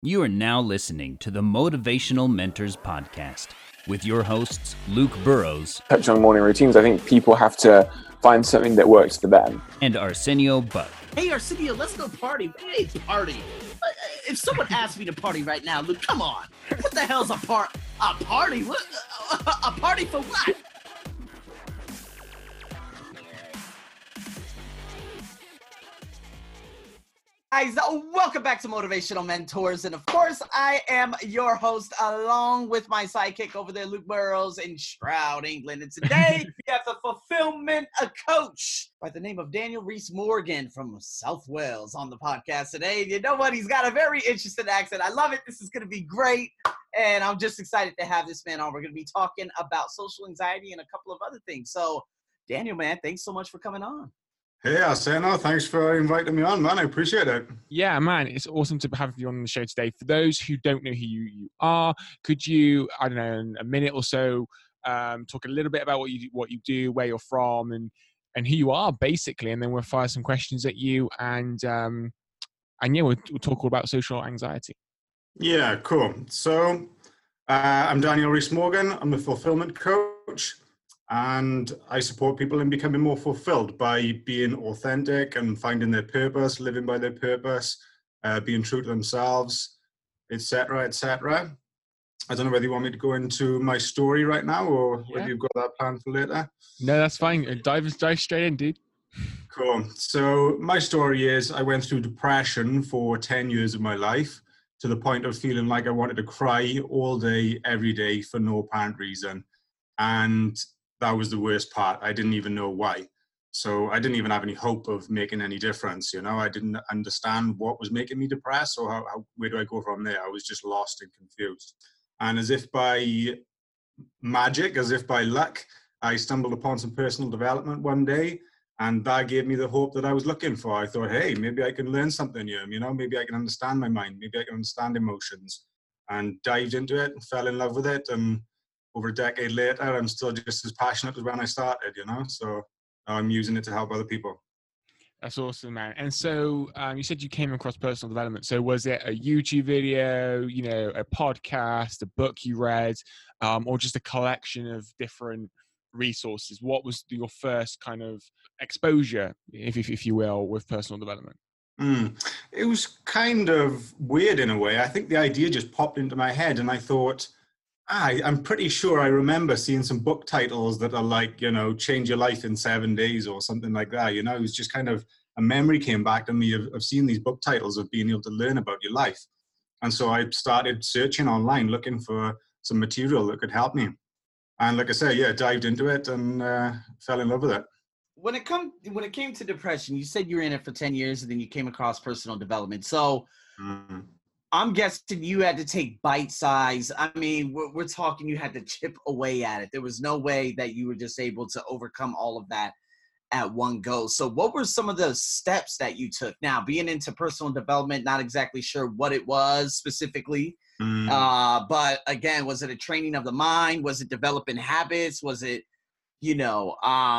You are now listening to the Motivational Mentors Podcast with your hosts, Luke Burrows. Touch on morning routines. I think people have to find something that works for them. And Arsenio Buck. Hey, Arsenio, let's go party. Hey, party. If someone asked me to party right now, Luke, come on. What the hell's a party? A party? What? A party for what? Guys, welcome back to Motivational Mentors. And of course, I am your host along with my sidekick over there, Luke Burrows in Stroud, England. And today we have the fulfillment coach by the name of Daniel Reese Morgan from South Wales on the podcast today. You know what? He's got a very interesting accent. I love it. This is going to be great. And I'm just excited to have this man on. We're going to be talking about social anxiety and a couple of other things. So, Daniel, man, thanks so much for coming on. Hey, Arsenio, thanks for inviting me on, man. I appreciate it. Yeah, man, it's awesome to have you on the show today. For those who don't know who you are, could you, I don't know, in a minute or so, talk a little bit about what you do, where you're from, and who you are, basically, and then we'll fire some questions at you, and yeah, we'll talk all about social anxiety. Yeah, cool. So I'm Daniel Reese Morgan. I'm a fulfillment coach. And I support people in becoming more fulfilled by being authentic and finding their purpose, living by their purpose, being true to themselves, etc., etc. I don't know whether you want me to go into my story right now or whether you've got that planned for later. No, that's fine. Dive straight in, dude. Cool. So my story is I went through depression for 10 years of my life to the point of feeling like I wanted to cry all day, every day for no apparent reason. And that was the worst part. I didn't even know why. So I didn't even have any hope of making any difference. You know, I didn't understand what was making me depressed or where do I go from there? I was just lost and confused. And as if by magic, as if by luck, I stumbled upon some personal development one day, and that gave me the hope that I was looking for. I thought, hey, maybe I can learn something here. You know, maybe I can understand my mind. Maybe I can understand emotions. And dived into it and fell in love with it. And over a decade later, I'm still just as passionate as when I started, you know? So I'm using it to help other people. That's awesome, man. And so you said you came across personal development. So was it a YouTube video, you know, a podcast, a book you read, or just a collection of different resources? What was your first kind of exposure, if you will, with personal development? It was kind of weird in a way. I think the idea just popped into my head and I thought, I'm pretty sure I remember seeing some book titles that are like, you know, change your life in 7 days or something like that. You know, it was just kind of a memory came back to me of seeing these book titles of being able to learn about your life. And so I started searching online, looking for some material that could help me. And like I say, yeah, dived into it and fell in love with it. When it came to depression, you said you were in it for 10 years and then you came across personal development. So I'm guessing you had to take bite size. I mean, we're talking you had to chip away at it. There was no way that you were just able to overcome all of that at one go. So what were some of the steps that you took? Now, being into personal development, not exactly sure what it was specifically. But again, was it a training of the mind? Was it developing habits? Was it, you know,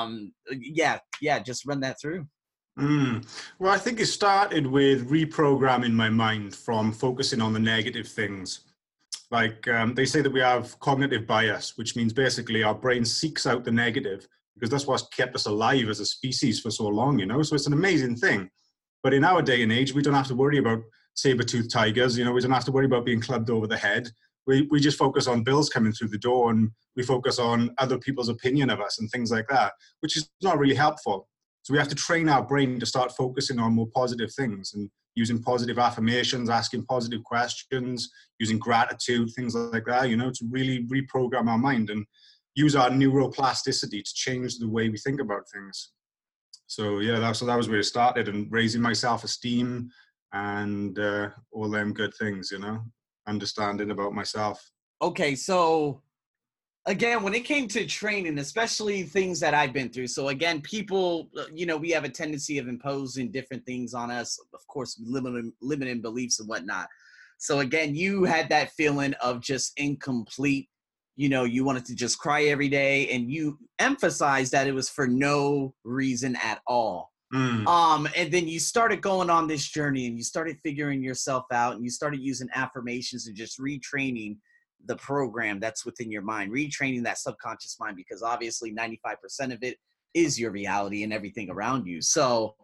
just run that through. Well, I think it started with reprogramming my mind from focusing on the negative things. Like they say that we have cognitive bias, which means basically our brain seeks out the negative because that's what's kept us alive as a species for so long, you know? So it's an amazing thing. But in our day and age, we don't have to worry about saber-toothed tigers, you know, we don't have to worry about being clubbed over the head. We just focus on bills coming through the door and we focus on other people's opinion of us and things like that, which is not really helpful. So we have to train our brain to start focusing on more positive things and using positive affirmations, asking positive questions, using gratitude, things like that, you know, to really reprogram our mind and use our neuroplasticity to change the way we think about things. So yeah, that was where it started, and raising my self-esteem and all them good things, you know, understanding about myself. Okay, so again, when it came to training, especially things that I've been through. So again, people, you know, we have a tendency of imposing different things on us, of course, limiting beliefs and whatnot. So again, you had that feeling of just incomplete, you know, you wanted to just cry every day, and you emphasized that it was for no reason at all. And then you started going on this journey and you started figuring yourself out and you started using affirmations and just retraining the program that's within your mind, retraining that subconscious mind, because obviously 95% of it is your reality and everything around you. So,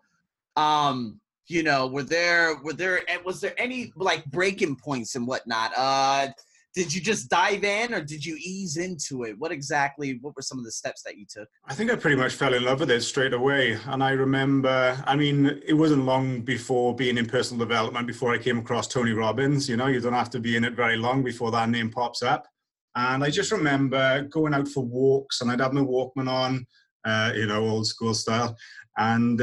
you know, was there any like breaking points and whatnot? Did you just dive in or did you ease into it? What were some of the steps that you took? I think I pretty much fell in love with it straight away. And I remember, I mean, it wasn't long before being in personal development before I came across Tony Robbins. You know, you don't have to be in it very long before that name pops up. And I just remember going out for walks and I'd have my Walkman on, you know, old school style. And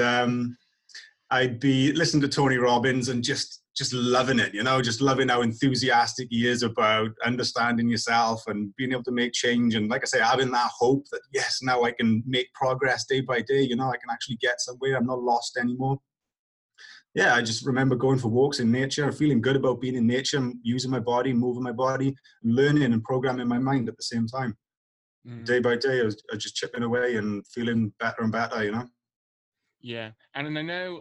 I'd be listening to Tony Robbins and just loving it, you know, just loving how enthusiastic he is about understanding yourself and being able to make change. And like I say, having that hope that, yes, now I can make progress day by day, you know, I can actually get somewhere. I'm not lost anymore. Yeah, I just remember going for walks in nature, feeling good about being in nature, using my body, moving my body, learning and programming my mind at the same time. Day by day, I was just chipping away and feeling better and better, you know? Yeah. And I know,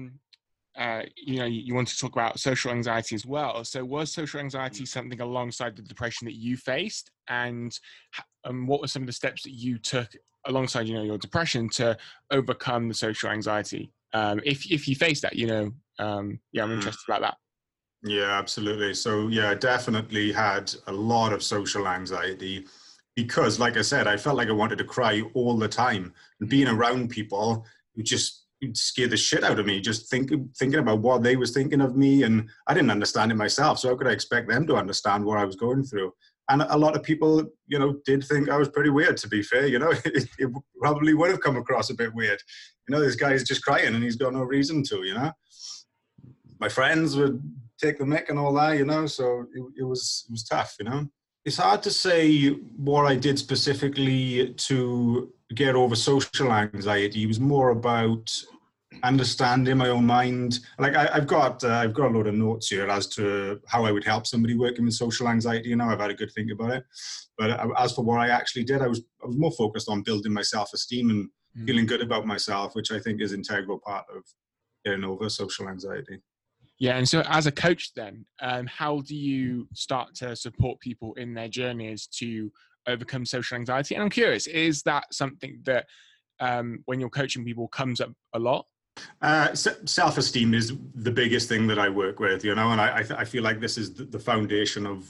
you know, you want to talk about social anxiety as well. So was social anxiety something alongside the depression that you faced? And what were some of the steps that you took alongside, you know, your depression to overcome the social anxiety? If you face that, you know, yeah, I'm interested about that. Yeah, absolutely. So yeah, I definitely had a lot of social anxiety because, like I said, I felt like I wanted to cry all the time. And being around people who just scare the shit out of me, just thinking about what they was thinking of me, and I didn't understand it myself. So how could I expect them to understand what I was going through? And a lot of people, you know, did think I was pretty weird, to be fair. You know, it probably would have come across a bit weird. You know, this guy's just crying and he's got no reason to, you know. My friends would take the mick and all that, you know, so it was tough, you know. It's hard to say what I did specifically to get over social anxiety. It was more about understanding my own mind. Like I've got a load of notes here as to how I would help somebody working with social anxiety. You know, I've had a good think about it. But as for what I actually did, I was more focused on building my self-esteem and feeling good about myself, which I think is an integral part of getting over social anxiety. Yeah, and so as a coach then, how do you start to support people in their journeys to overcome social anxiety? And I'm curious, is that something that when you're coaching people comes up a lot? Self-esteem is the biggest thing that I work with, you know, and I feel like this is the foundation of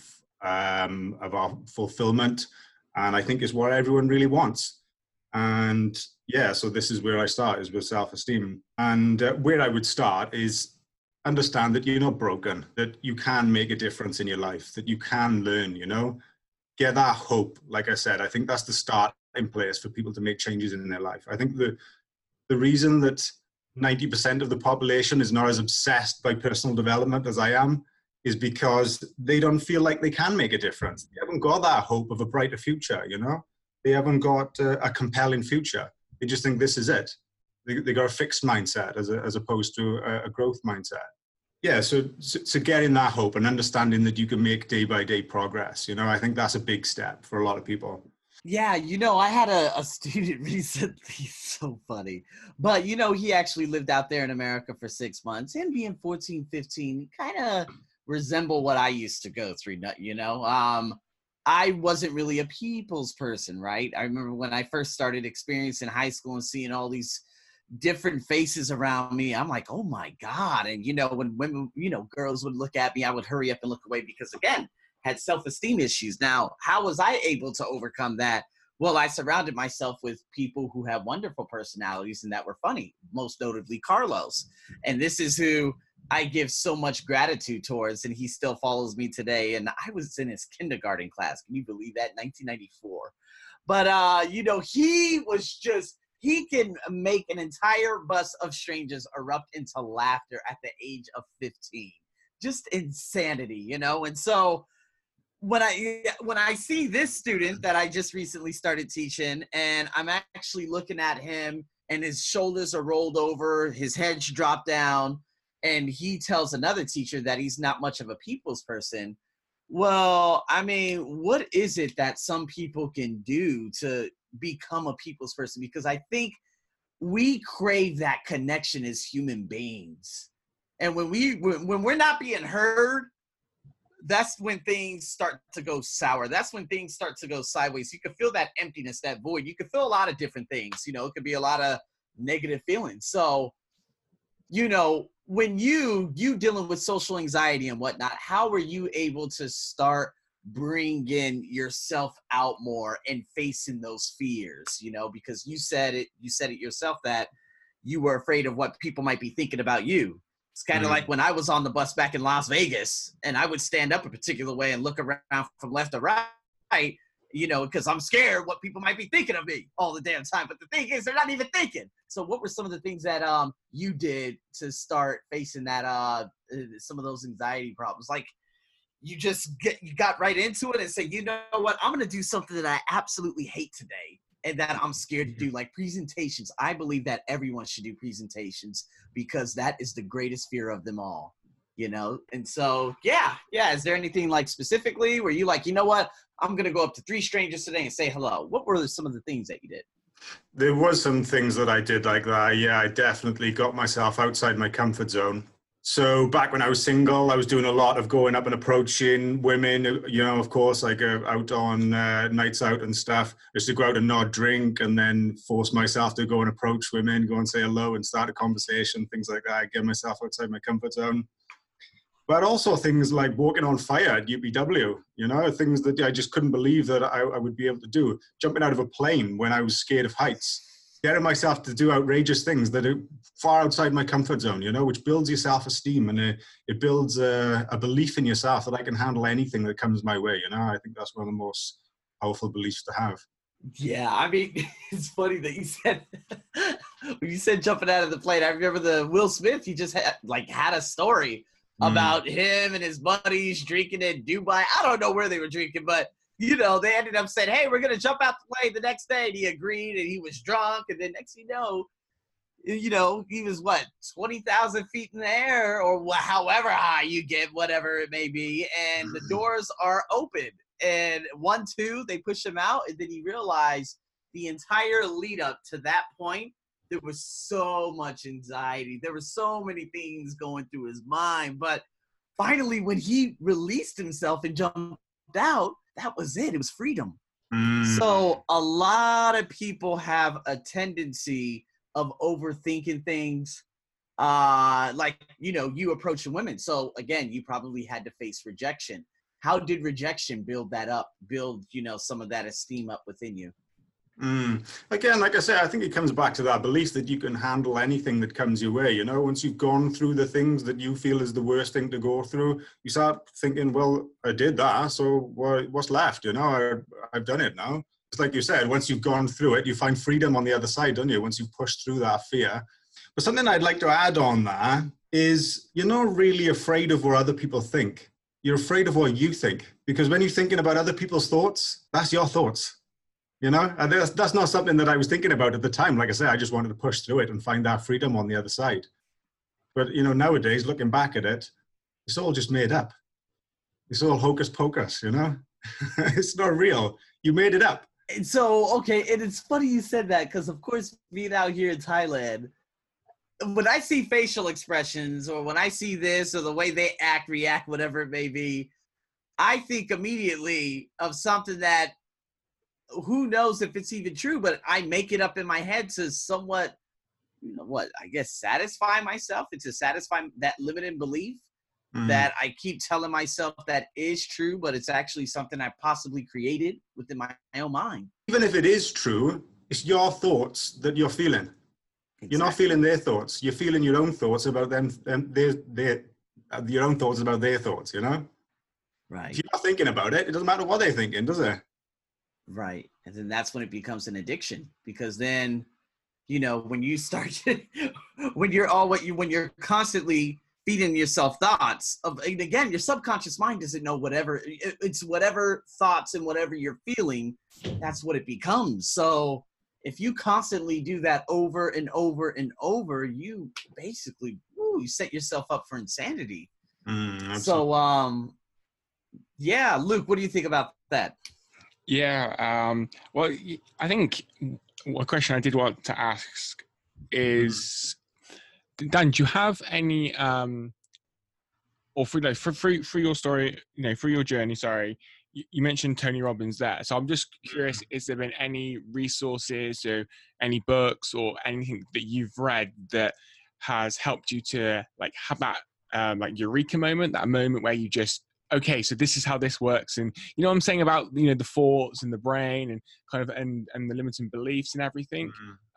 our fulfillment, and I think it's what everyone really wants. And yeah, so this is where I start, is with self-esteem. And where I would start is understand that you're not broken, that you can make a difference in your life, that you can learn, you know, get that hope. Like I said, I think that's the start in place for people to make changes in their life. I think the reason that 90% of the population is not as obsessed by personal development as I am is because they don't feel like they can make a difference. They haven't got that hope of a brighter future, you know? They haven't got a compelling future. They just think this is it. They got a fixed mindset as opposed to a growth mindset. Yeah, so getting that hope and understanding that you can make day-by-day progress, you know, I think that's a big step for a lot of people. Yeah, you know, I had a student recently, so funny. But, you know, he actually lived out there in America for 6 months. And being 14, 15, kind of resemble what I used to go through, you know. I wasn't really a people's person, right? I remember when I first started experiencing high school and seeing all these different faces around me, I'm like, oh my God. And, you know, when women, you know, girls would look at me, I would hurry up and look away because, again, had self-esteem issues. Now, how was I able to overcome that? Well, I surrounded myself with people who have wonderful personalities and that were funny, most notably Carlos. And this is who I give so much gratitude towards, and he still follows me today. And I was in his kindergarten class. Can you believe that? 1994. But, you know, he can make an entire bus of strangers erupt into laughter at the age of 15. Just insanity, you know? And so when I see this student that I just recently started teaching, and I'm actually looking at him and his shoulders are rolled over, his head's dropped down, and he tells another teacher that he's not much of a people's person. Well, I mean, what is it that some people can do to become a people's person? Because I think we crave that connection as human beings. And when we're not being heard, that's when things start to go sour. That's when things start to go sideways. You can feel that emptiness, that void. You can feel a lot of different things. You know, it could be a lot of negative feelings. So, you know, when you dealing with social anxiety and whatnot, how were you able to start bringing yourself out more and facing those fears? You know, because you said it yourself that you were afraid of what people might be thinking about you. It's kind of like when I was on the bus back in Las Vegas and I would stand up a particular way and look around from left to right, you know, because I'm scared what people might be thinking of me all the damn time. But the thing is, they're not even thinking. So what were some of the things that you did to start facing that some of those anxiety problems? Like, you got right into it and say, you know what, I'm going to do something that I absolutely hate today and that I'm scared to do, like presentations. I believe that everyone should do presentations because that is the greatest fear of them all, you know? And so, yeah. Is there anything like specifically where you like, you know what, I'm going to go up to 3 strangers today and say hello? What were some of the things that you did? There was some things that I did like that. Yeah, I definitely got myself outside my comfort zone. So back when I was single, I was doing a lot of going up and approaching women, you know, of course, like out on nights out and stuff. I used to go out and not drink and then force myself to go and approach women, go and say hello and start a conversation, things like that. Get myself outside my comfort zone. But also things like walking on fire at UPW, you know, things that I just couldn't believe that I would be able to do. Jumping out of a plane when I was scared of heights. Getting myself to do outrageous things that are far outside my comfort zone, you know, which builds your self-esteem and it builds a belief in yourself that I can handle anything that comes my way, you know. I think that's one of the most powerful beliefs to have. Yeah, I mean, it's funny that you said when you said jumping out of the plane. I remember the Will Smith. He just had a story about him and his buddies drinking in Dubai. I don't know where they were drinking, but you know, they ended up saying, hey, we're going to jump out the plane the next day. And he agreed and he was drunk. And then next thing you know, he was 20,000 feet in the air or however high you get, whatever it may be. And the doors are open. And 1, 2, they push him out. And then he realized the entire lead up to that point, there was so much anxiety. There were so many things going through his mind. But finally, when he released himself and jumped out, that was it. It was freedom. So a lot of people have a tendency of overthinking things, like, you know, you approaching women. So again, you probably had to face rejection. How did rejection build that up, you know, some of that esteem up within you? Again, like I say, I think it comes back to that belief that you can handle anything that comes your way. You know, once you've gone through the things that you feel is the worst thing to go through, you start thinking, well, I did that, so what's left? You know, I've done it now. It's like you said, once you've gone through it, you find freedom on the other side, don't you? Once you push through that fear. But something I'd like to add on that is you're not really afraid of what other people think. You're afraid of what you think. Because when you're thinking about other people's thoughts, that's your thoughts. You know, and that's not something that I was thinking about at the time. Like I said, I just wanted to push through it and find that freedom on the other side. But, you know, nowadays, looking back at it, it's all just made up. It's all hocus pocus, you know? It's not real. You made it up. And so, okay, and it's funny you said that because, of course, being out here in Thailand, when I see facial expressions or when I see this or the way they act, react, whatever it may be, I think immediately of something that who knows if it's even true, but I make it up in my head to somewhat, you know, I guess satisfy myself. It's to satisfy that limited belief that I keep telling myself that is true, but it's actually something I possibly created within my own mind. Even if it is true, it's your thoughts that you're feeling. Exactly. You're not feeling their thoughts. You're feeling your own thoughts about them, your own thoughts about their thoughts, you know? Right. If you're not thinking about it, it doesn't matter what they're thinking, does it? Right. And then that's when it becomes an addiction, because then, you know, when you start, when you're constantly feeding yourself thoughts of, and again, your subconscious mind doesn't know it's whatever thoughts and whatever you're feeling, that's what it becomes. So if you constantly do that over and over and over, you basically, you set yourself up for insanity. So, yeah, Luke, what do you think about that? Yeah, well, I think a question I did want to ask is, Dan, do you have any, or through your story, through your journey, sorry, you mentioned Tony Robbins there. So I'm just curious, is there been any resources or any books or anything that you've read that has helped you to like have that like eureka moment, that moment where you just, okay, so this is how this works? And you know what I'm saying about, the thoughts and the brain and kind of, and the limiting beliefs and everything.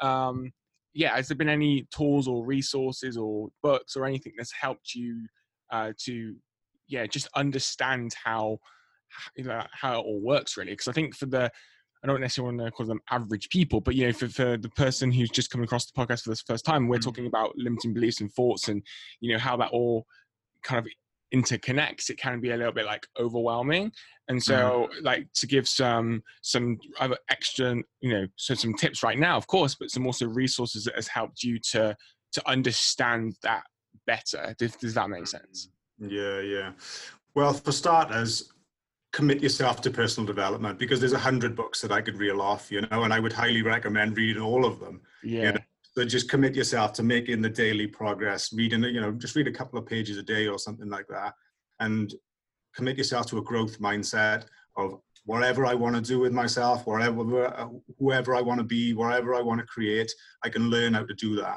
Has there been any tools or resources or books or anything that's helped you to just understand how it all works, really? Because I think I don't necessarily want to call them average people, but for the person who's just coming across the podcast for the first time, we're talking about limiting beliefs and thoughts, and how that all kind of interconnects. It can be a little bit like overwhelming, and so like to give some other extra, so some tips right now, of course, but some also resources that has helped you to understand that better. Does that make sense? Yeah. Well, for starters, commit yourself to personal development, because there's 100 books that I could reel off, and I would highly recommend reading all of them. So just commit yourself to making the daily progress, reading, just read a couple of pages a day or something like that, and commit yourself to a growth mindset of whatever I want to do with myself, whoever I want to be, wherever I want to create, I can learn how to do that.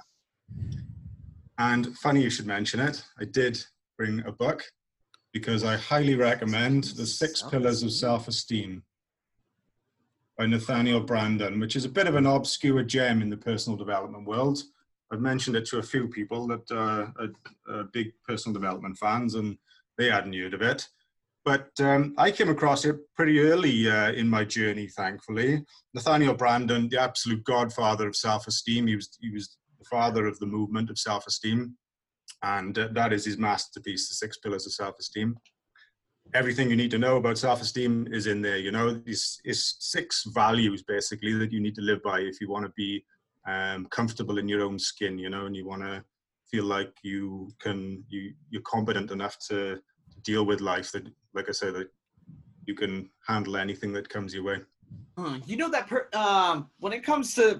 And funny you should mention it, I did bring a book, because I highly recommend The 6 Pillars of Self-Esteem by Nathaniel Branden, which is a bit of an obscure gem in the personal development world. I've mentioned it to a few people that are big personal development fans, and they hadn't heard of it. But I came across it pretty early in my journey, thankfully. Nathaniel Branden, the absolute godfather of self-esteem. He was the father of the movement of self-esteem. And that is his masterpiece, The 6 Pillars of Self-Esteem. Everything you need to know about self-esteem is in there. These 6 values, basically, that you need to live by if you want to be comfortable in your own skin, and you want to feel like you're competent enough to deal with life, that, like I said, that you can handle anything that comes your way. That when it comes to,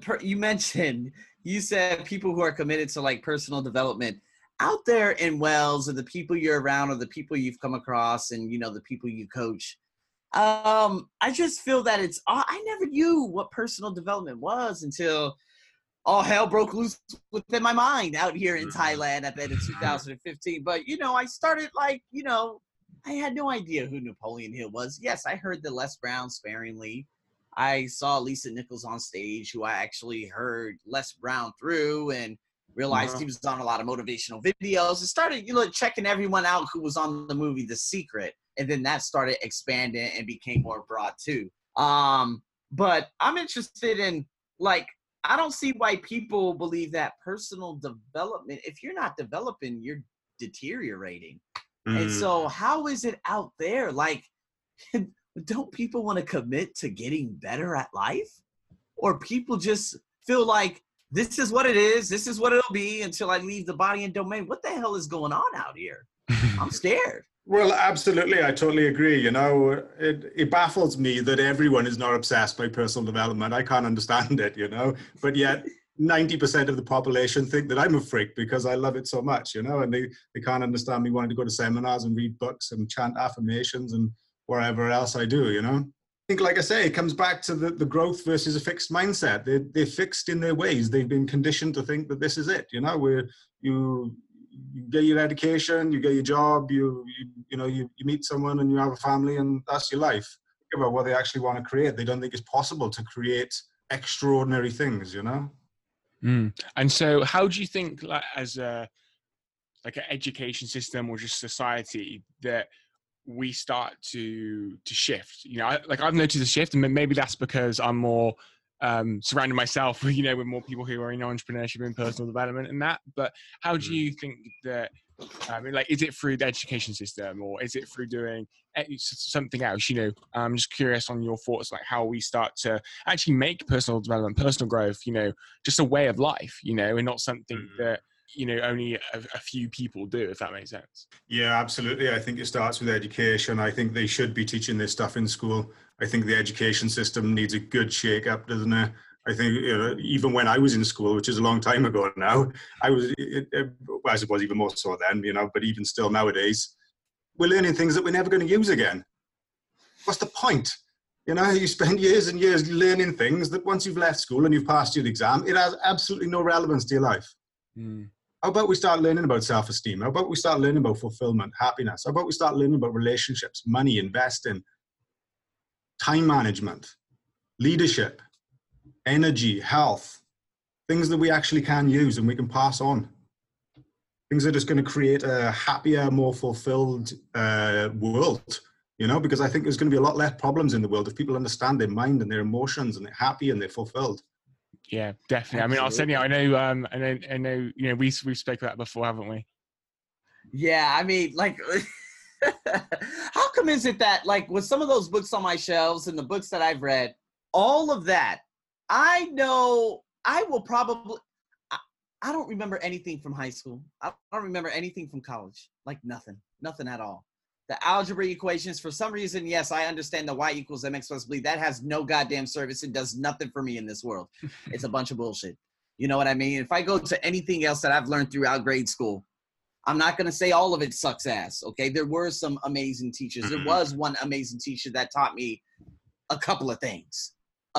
you said people who are committed to like personal development out there in Wells, or the people you're around, or the people you've come across, and the people you coach. I just feel that I never knew what personal development was until all hell broke loose within my mind out here in Thailand at the end of 2015. But I started I had no idea who Napoleon Hill was. Yes, I heard the Les Brown sparingly. I saw Lisa Nichols on stage, who I actually heard Les Brown through, and realized he was on a lot of motivational videos, and started, checking everyone out who was on the movie The Secret. And then that started expanding and became more broad too. But I'm interested in, I don't see why people believe that personal development, if you're not developing, you're deteriorating. And so how is it out there? Don't people want to commit to getting better at life? Or people just feel like, this is what it is, this is what it'll be until I leave the body and domain? What the hell is going on out here? I'm scared. Well, absolutely. I totally agree. It baffles me that everyone is not obsessed by personal development. I can't understand it, but yet 90% of the population think that I'm a freak because I love it so much, and they can't understand me wanting to go to seminars and read books and chant affirmations and wherever else I do, I think, like I say, it comes back to the growth versus a fixed mindset. They're fixed in their ways. They've been conditioned to think that this is it, where you get your education, you get your job, you meet someone and you have a family, and that's your life. Think about what they actually want to create. They don't think it's possible to create extraordinary things, And so how do you think, as an education system or just society, that we start to shift? I've noticed a shift, and maybe that's because I'm more surrounding myself with more people who are in entrepreneurship and personal development and that. But how do you think that is it through the education system, or is it through doing something else? I'm just curious on your thoughts, how we start to actually make personal development, personal growth, just a way of life, and not something that only a few people do, if that makes sense. Yeah, absolutely. I think it starts with education. I think they should be teaching this stuff in school. I think the education system needs a good shake-up, doesn't it? I think, you know, even when I was in school, which is a long time ago now, well, I suppose even more so then, you know, but even still nowadays, we're learning things that we're never going to use again. What's the point? You know, you spend years and years learning things that once you've left school and you've passed your exam, it has absolutely no relevance to your life. Mm. How about we start learning about self-esteem? How about we start learning about fulfillment, happiness? How about we start learning about relationships, money, investing, time management, leadership, energy, health, things that we actually can use and we can pass on. Things that are just going to create a happier, more fulfilled world, you know, because I think there's going to be a lot less problems in the world if people understand their mind and their emotions and they're happy and they're fulfilled. Yeah, definitely. I mean, I'll send you. I know. You know, we've spoken about that before, haven't we? Yeah, I mean, like, how come is it that, like, with some of those books on my shelves and the books that I've read, all of that, I know I will probably, I don't remember anything from high school. I don't remember anything from college. Like nothing at all. The algebra equations, for some reason, yes, I understand the y equals mx plus b. That has no goddamn service. It does nothing for me in this world. It's a bunch of bullshit. You know what I mean? If I go to anything else that I've learned throughout grade school, I'm not going to say all of it sucks ass, okay? There were some amazing teachers. There was one amazing teacher that taught me a couple of things.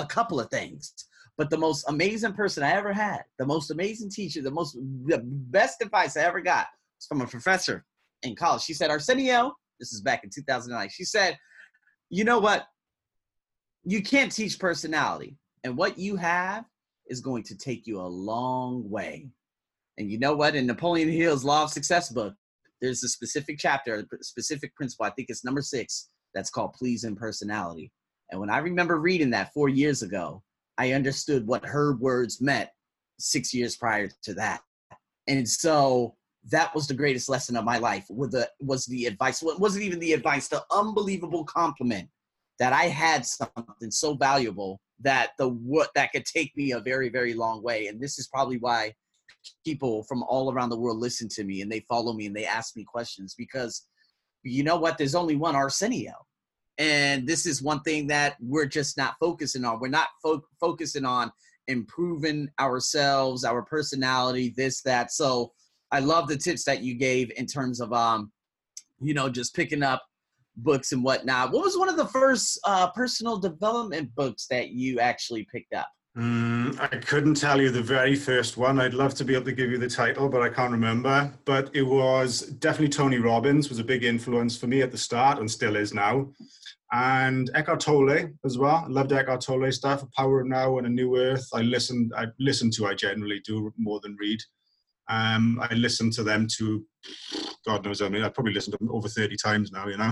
But the most amazing person I ever had, the most amazing teacher, the best advice I ever got was from a professor in college. She said, Arsenio, this is back in 2009. She said, you know what? You can't teach personality. And what you have is going to take you a long way. And you know what? In Napoleon Hill's Law of Success book, there's a specific chapter, a specific principle. I think it's number 6. That's called pleasing personality. And when I remember reading that 4 years ago, I understood what her words meant 6 years prior to that. And so that was the greatest lesson of my life, was the advice. Well, it wasn't even the advice, the unbelievable compliment that I had something so valuable that that could take me a very, very long way. And this is probably why people from all around the world listen to me and they follow me and they ask me questions, because you know what? There's only one Arsenio. And this is one thing that we're just not focusing on. We're not focusing on improving ourselves, our personality, this, that. So I love the tips that you gave in terms of, you know, just picking up books and whatnot. What was one of the first personal development books that you actually picked up? I couldn't tell you the very first one. I'd love to be able to give you the title, but I can't remember. But it was definitely Tony Robbins was a big influence for me at the start and still is now. And Eckhart Tolle as well. I loved Eckhart Tolle stuff, A Power of Now and A New Earth. I generally do more than read. I listened to them to, God knows, I mean, I've probably listened to them over 30 times now, you know.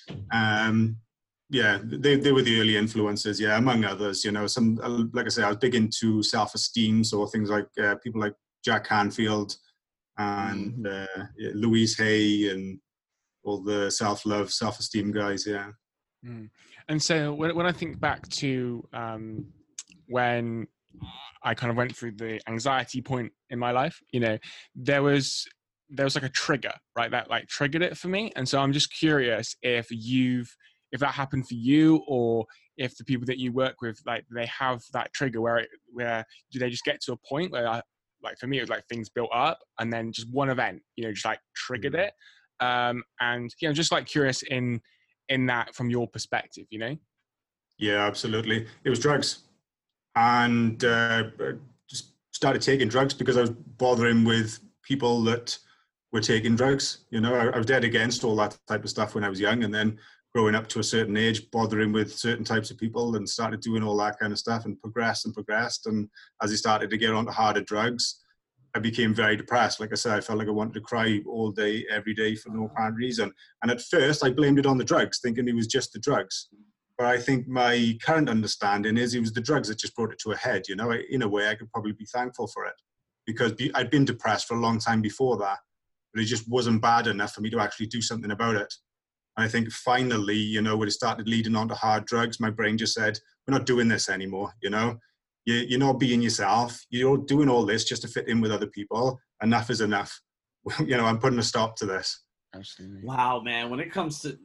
Yeah, they were the early influences, yeah, among others, you know. Some, like I say, I was big into self-esteem, so things like people like Jack Canfield and Louise Hay and all the self-love, self-esteem guys, yeah. Mm. And so when I think back to when I kind of went through the anxiety point in my life, you know, there was like a trigger, right? That like triggered it for me. And so I'm just curious if that happened for you, or if the people that you work with, like, they have that trigger where do they just get to a point where, like for me, it was like things built up and then just one event, you know, just like triggered it. And, you know, just like curious in that from your perspective, you know? Yeah, absolutely. It was drugs. And just started taking drugs because I was bothering with people that were taking drugs. You know, I was dead against all that type of stuff when I was young, and then growing up to a certain age, bothering with certain types of people, and started doing all that kind of stuff and progressed. And as I started to get onto harder drugs, I became very depressed. Like I said, I felt like I wanted to cry all day, every day for no apparent reason. And at first I blamed it on the drugs, thinking it was just the drugs. But I think my current understanding is it was the drugs that just brought it to a head. You know, in a way, I could probably be thankful for it, because I'd been depressed for a long time before that, but it just wasn't bad enough for me to actually do something about it. And I think finally, you know, when it started leading on to hard drugs, my brain just said, we're not doing this anymore. You know, you're not being yourself. You're doing all this just to fit in with other people. Enough is enough. You know, I'm putting a stop to this. Absolutely. Wow, man. When it comes to...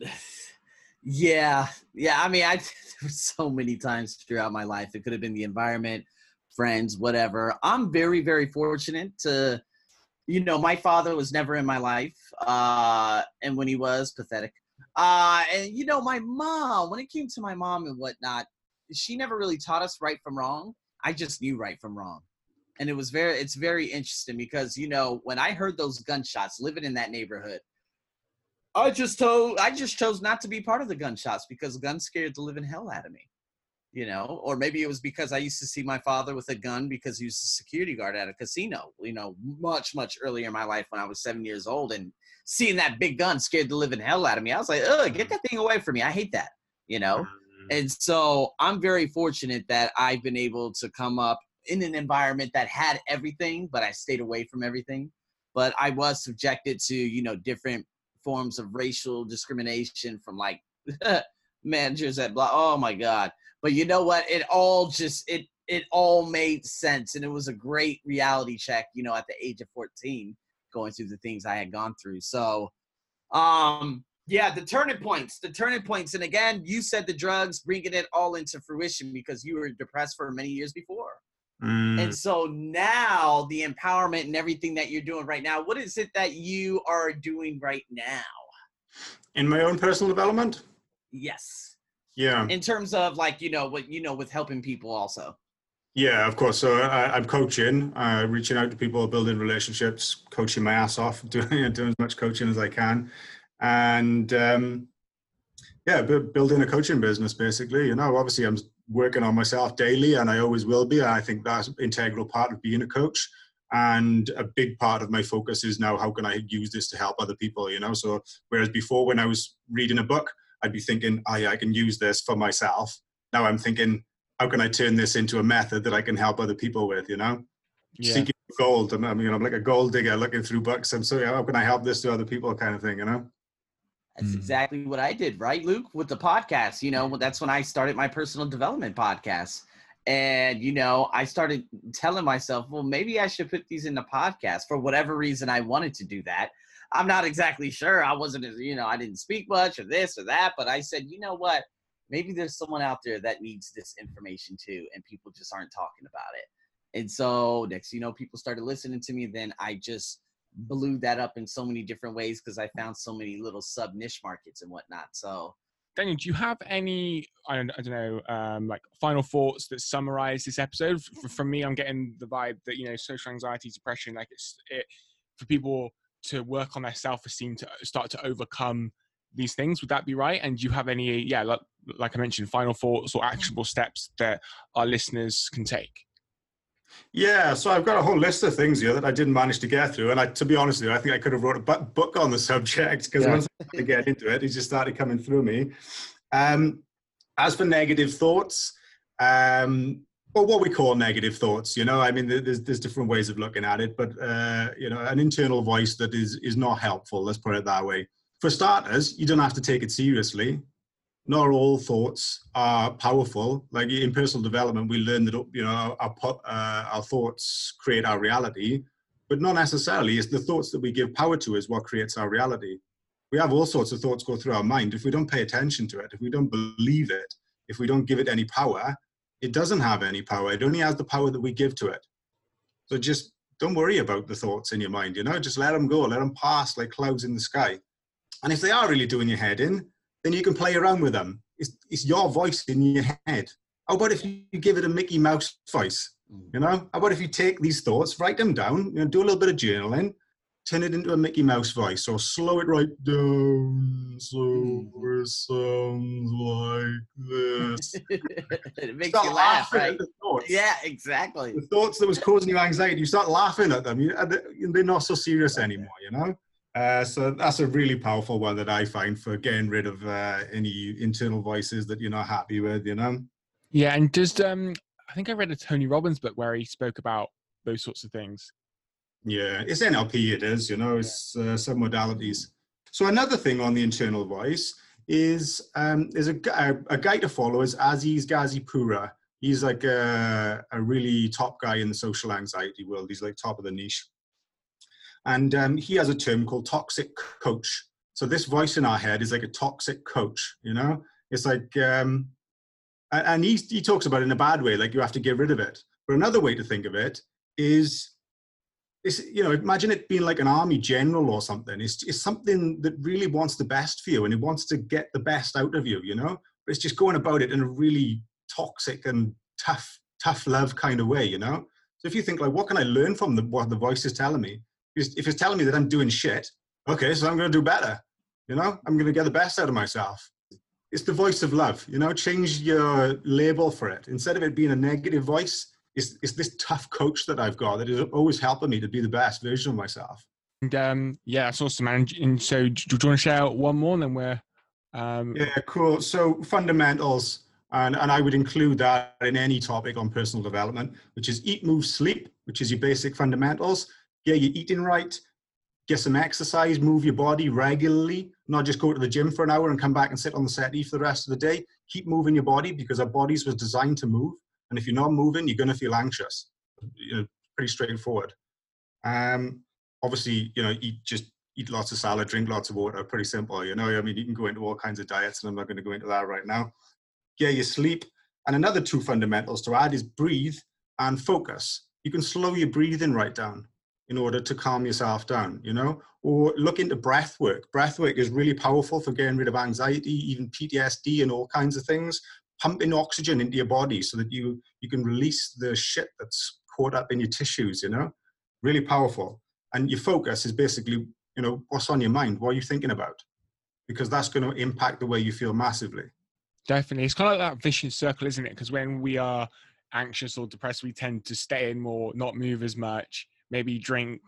Yeah. I mean, there were so many times throughout my life. It could have been the environment, friends, whatever. I'm very, very fortunate to, my father was never in my life. And when he was, pathetic. And my mom, when it came to my mom and whatnot, she never really taught us right from wrong. I just knew right from wrong. And it's very interesting because, when I heard those gunshots living in that neighborhood, I just chose not to be part of the gunshots because guns scared the living hell out of me, or maybe it was because I used to see my father with a gun because he was a security guard at a casino, much, much earlier in my life when I was 7 years old, and seeing that big gun scared the living hell out of me. I was like, ugh, get that thing away from me. I hate that, And so I'm very fortunate that I've been able to come up in an environment that had everything, but I stayed away from everything. But I was subjected to, different forms of racial discrimination from like managers at blah. Oh my God. But you know what? It all it all made sense. And it was a great reality check, at the age of 14, going through the things I had gone through. So, yeah, the turning points. And again, you said the drugs, bringing it all into fruition because you were depressed for many years before. And so now the empowerment and everything that you're doing right now, what is it that you are doing right now? In my own personal development? Yes. Yeah. In terms of like, with helping people also. Yeah, of course. So I'm coaching, reaching out to people, building relationships, coaching my ass off, doing as much coaching as I can. And building a coaching business, basically. Obviously I'm working on myself daily and I always will be. And I think that's an integral part of being a coach. And a big part of my focus is now, how can I use this to help other people, So whereas before when I was reading a book, I'd be thinking, I can use this for myself. Now I'm thinking, how can I turn this into a method that I can help other people with, Yeah. Seeking gold. I'm like a gold digger looking through books. I'm so, how can I help this to other people kind of thing, That's exactly what I did, right, Luke, with the podcast. That's when I started my personal development podcast. And, I started telling myself, well, maybe I should put these in the podcast. For whatever reason, I wanted to do that. I'm not exactly sure. I wasn't, I didn't speak much or this or that. But I said, you know what? Maybe there's someone out there that needs this information too. And people just aren't talking about it. And so next, people started listening to me. Then I just blew that up in so many different ways because I found so many little sub niche markets and whatnot. So Daniel, do you have any, I don't know, like final thoughts that summarize this episode? From me, I'm getting the vibe that, social anxiety, depression, like it for people to work on their self-esteem to start to overcome these things. Would that be right? And do you have any, like I mentioned, final thoughts or actionable steps that our listeners can take? Yeah, so I've got a whole list of things here that I didn't manage to get through. And to be honest with you, I think I could have wrote a book on the subject because once I started to get into it, it just started coming through me. As for negative thoughts, or what we call negative thoughts, there's different ways of looking at it, but, an internal voice that is not helpful, let's put it that way. For starters, you don't have to take it seriously. Not all thoughts are powerful. Like in personal development, we learn that, our thoughts create our reality, but not necessarily. It's the thoughts that we give power to is what creates our reality. We have all sorts of thoughts go through our mind. If we don't pay attention to it, if we don't believe it, if we don't give it any power, it doesn't have any power. It only has the power that we give to it. So just don't worry about the thoughts in your mind, just let them go, let them pass like clouds in the sky. And if they are really doing your head in, then you can play around with them. It's your voice in your head. How about if you give it a Mickey Mouse voice? How about if you take these thoughts, write them down, do a little bit of journaling, turn it into a Mickey Mouse voice, or slow it right down so it sounds like this. It makes you laugh, right? Yeah, exactly. The thoughts that was causing you anxiety, you start laughing at them. They're not so serious anymore, So that's a really powerful one that I find for getting rid of any internal voices that you're not happy with, Yeah, and just I think I read a Tony Robbins book where he spoke about those sorts of things. Yeah, it's NLP, it is, it's some modalities. So another thing on the internal voice is there's a guy to follow is Aziz Gazipura. He's like a really top guy in the social anxiety world. He's like top of the niche. And he has a term called toxic coach. So this voice in our head is like a toxic coach, It's like, and he talks about it in a bad way, like you have to get rid of it. But another way to think of it is, imagine it being like an army general or something. It's something that really wants the best for you, and it wants to get the best out of you, But it's just going about it in a really toxic and tough love kind of way, So if you think, like, what can I learn from what the voice is telling me? If it's telling me that I'm doing shit, okay, so I'm going to do better. I'm going to get the best out of myself. It's the voice of love, change your label for it. Instead of it being a negative voice, it's this tough coach that I've got that is always helping me to be the best version of myself. And that's awesome, man. And so do you want to share out one more, and then we're... Yeah, cool. So fundamentals, and I would include that in any topic on personal development, which is eat, move, sleep, which is your basic fundamentals. Get your eating right, get some exercise, move your body regularly, not just go to the gym for an hour and come back and sit on the settee for the rest of the day. Keep moving your body, because our bodies was designed to move. And if you're not moving, you're going to feel anxious. Pretty straightforward. Obviously, eat lots of salad, drink lots of water. Pretty simple, you can go into all kinds of diets, and I'm not going to go into that right now. Get your sleep. And another 2 fundamentals to add is breathe and focus. You can slow your breathing right down in order to calm yourself down, or look into breath work. Breath work is really powerful for getting rid of anxiety, even PTSD and all kinds of things. Pumping oxygen into your body so that you can release the shit that's caught up in your tissues, really powerful. And your focus is basically, what's on your mind, what are you thinking about? Because that's going to impact the way you feel massively. Definitely. It's kind of like that vicious circle, isn't it? Because when we are anxious or depressed, we tend to stay in more, not move as much, maybe drink,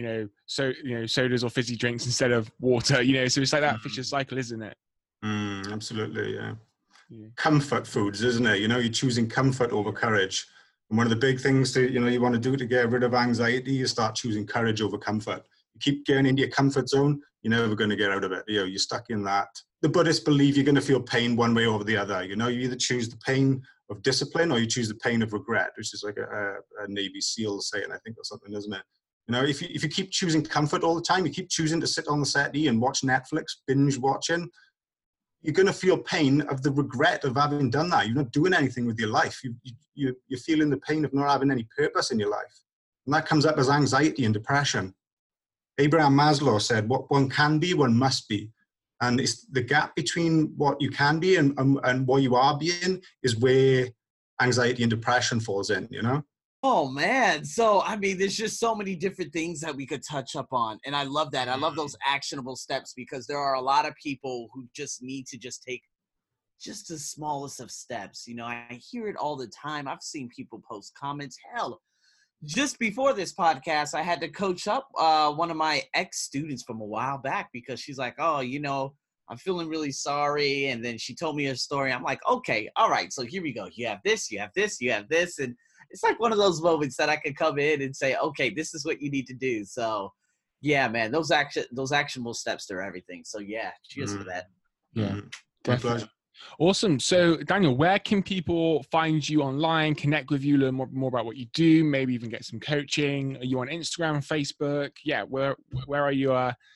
sodas or fizzy drinks instead of water, so it's like that vicious cycle, isn't it? Absolutely, yeah. Comfort foods, isn't it? You're choosing comfort over courage. And one of the big things that, you want to do to get rid of anxiety is start choosing courage over comfort. You keep getting into your comfort zone, you're never going to get out of it. You're stuck in that. The Buddhists believe you're going to feel pain one way over the other. You either choose the pain of discipline or you choose the pain of regret, which is like a Navy SEAL saying, I think, or something, isn't it? If you keep choosing comfort all the time, you keep choosing to sit on the settee and watch Netflix, binge watching, you're going to feel pain of the regret of having done that. You're not doing anything with your life. You're feeling the pain of not having any purpose in your life. And that comes up as anxiety and depression. Abraham Maslow said, what one can be, one must be. And it's the gap between what you can be and what you are being is where anxiety and depression falls in, Oh, man. So, there's just so many different things that we could touch up on. And I love that. I love those actionable steps, because there are a lot of people who just need to just take just the smallest of steps. I hear it all the time. I've seen people post comments. Hell, just before this podcast, I had to coach up one of my ex-students from a while back, because she's like, oh, I'm feeling really sorry. And then she told me her story. I'm like, okay, all right. So here we go. You have this, you have this, you have this. And it's like one of those moments that I could come in and say, okay, this is what you need to do. So yeah, man, those actionable steps, they're everything. So yeah, cheers for that. Yeah, definitely. Awesome. So Daniel, where can people find you online, connect with you, learn more about what you do, maybe even get some coaching? Are you on Instagram, Facebook? Yeah, where are you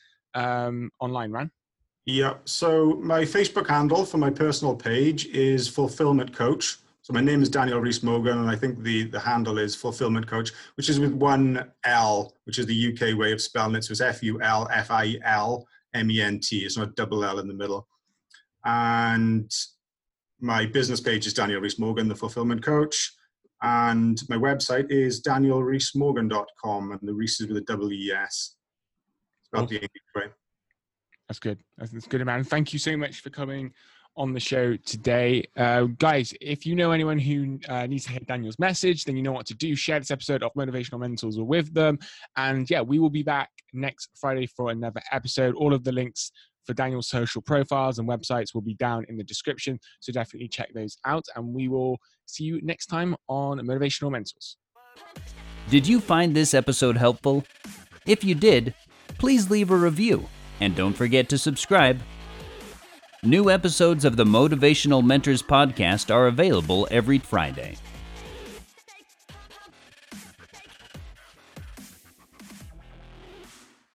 online, Ran? Yeah, so my Facebook handle for my personal page is Fulfillment Coach. So my name is Daniel Rees-Mogg, and I think the handle is Fulfillment Coach, which is with one L, which is the UK way of spelling it. So it's Fulfilment. It's not double L in the middle. And my business page is Daniel Rees-Mogg, the Fulfillment Coach. And my website is danielreesmorgan.com, and the Rees is with a double E-S. Spelled the English way. That's good. That's good, man. Thank you so much for coming on the show today. Guys, if you know anyone who needs to hear Daniel's message, then you know what to do. Share this episode of Motivational Mentors with them. And yeah, we will be back next Friday for another episode. All of the links for Daniel's social profiles and websites will be down in the description. So definitely check those out. And we will see you next time on Motivational Mentors. Did you find this episode helpful? If you did, please leave a review. And don't forget to subscribe. New episodes of the Motivational Mentors podcast are available every Friday.